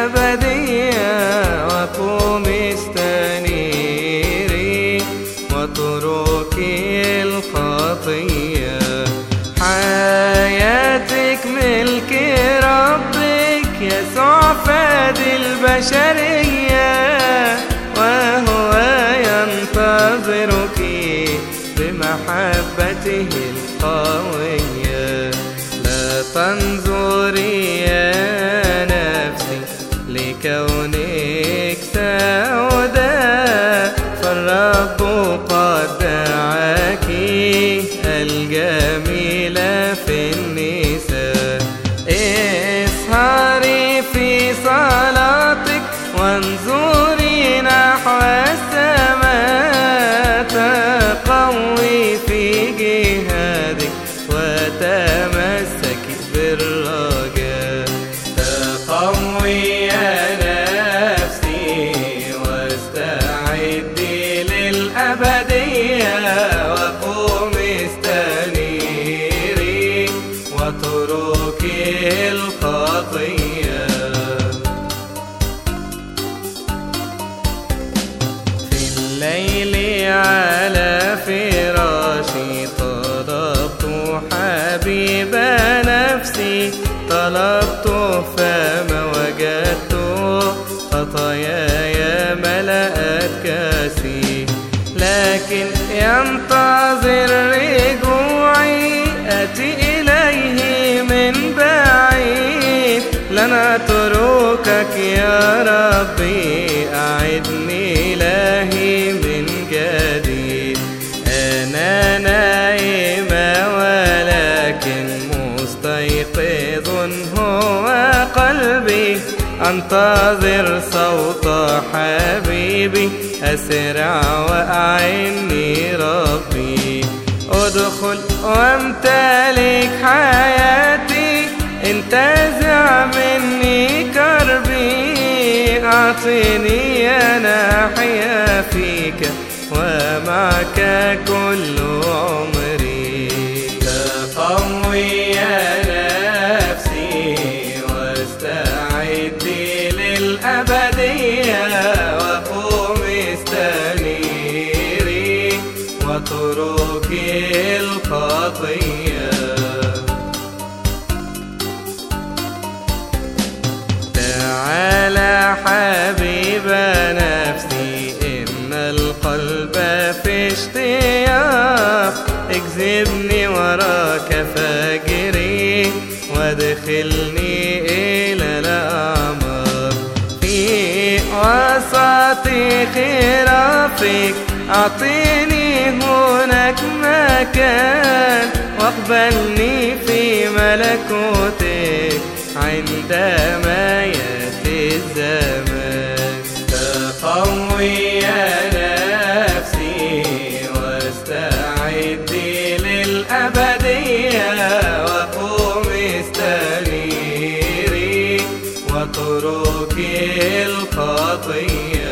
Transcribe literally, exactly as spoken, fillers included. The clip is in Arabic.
للأبدية، وقوم استنيري واتركي الخطية. حياتك ملك ربك يسوع فادي البشرية، وهو ينتظرك بمحبته القوية. لا تنظري يا نفسي لكونك سوداء، فالرب قد دعاك الجميلة في النساء. اسهري في صلاتك وانظري نحو السماء، تقوي في جهادك وتمسكي بالرجاء. تقوي يا نفسي واستعدي للأبدية، وقوم استنيري واتركي الخطية. في الليل على فراشي طلبت حبيب نفسي، طلبته فما وجدته، خطاياي ملأت كاسي. لكن ينتظر رجوعي، أتي إليه من بعيد. لن أتركك يا ربي، أعدني إلهي من جديد. أنا نائمة ولكن مستيقظ هو قلبي، أنتظر صوت حبيبي، أسرع وأعني ربي. أدخل وامتلك حياتي، انتزع مني كربي. أعطني أنا أحيا فيك ومعك كل عمري. تقوي يا نفسي واستعدي للأبدية، وقوم استنيري واتركي الخطية. تعالى حبيب نفسي، إن القلب في اشتياق. اجذبني وراك فاجري، وادخلني إلى الأعماق. في وسط خرافك أعطيني هناك مكان، واقبلني في ملكوتك عندما يأتي الزمان. تقوي يا نفسي واستعدي للأبدية، وقوم استنيري واتركي الخطية.